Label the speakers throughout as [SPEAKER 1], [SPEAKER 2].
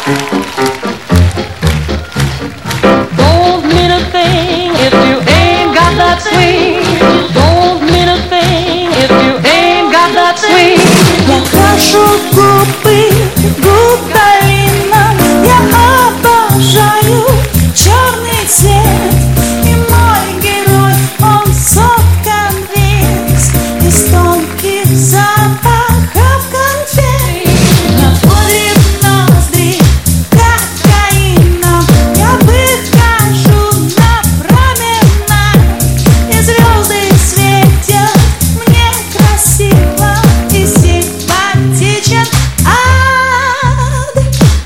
[SPEAKER 1] Don't mean a thing if you ain't got that swing. Don't mean a thing if you ain't got that swing.
[SPEAKER 2] Я крашу губы губалином, я обожаю черный цвет. И мой герой, он соткан весь из тонких запахов конфет. Напорив ноздри кокаином, я выхожу на променад, и звезды светят мне красиво и симпатичен ад.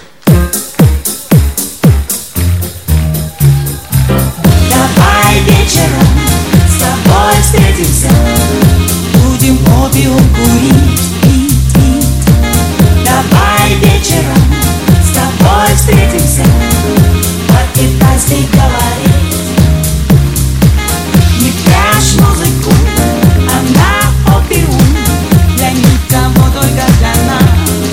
[SPEAKER 2] Давай вечером с тобой встретимся, будем опиум курить, пить, пить. Давай вечером с тобой встретимся, по-китайски говорить. Не прячь музыку, она опиум для никого, только для нас.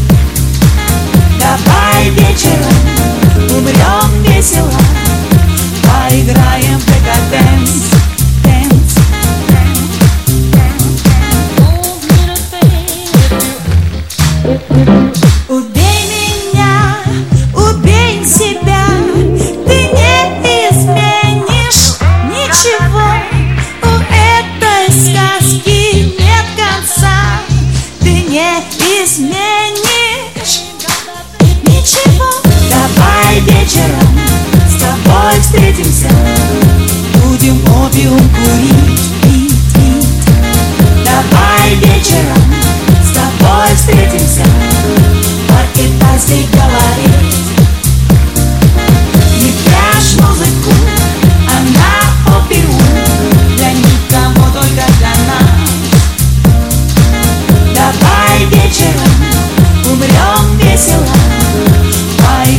[SPEAKER 2] Давай вечером умрем весело, поиграем в декаденс. Дэнс, дэнс, дэнс.
[SPEAKER 1] Don't mean a thing if you
[SPEAKER 2] Убей меня, убей себя, ты не изменишь ничего. У этой сказки нет конца, ты не изменишь ничего. Давай вечером с тобой встретимся, будем опиум курить, пить, пить. Давай вечером с тобой встретимся, по-китайски говорить. Не прячь музыку, она опиум для никого, только для нас. Давай вечером умрем весело,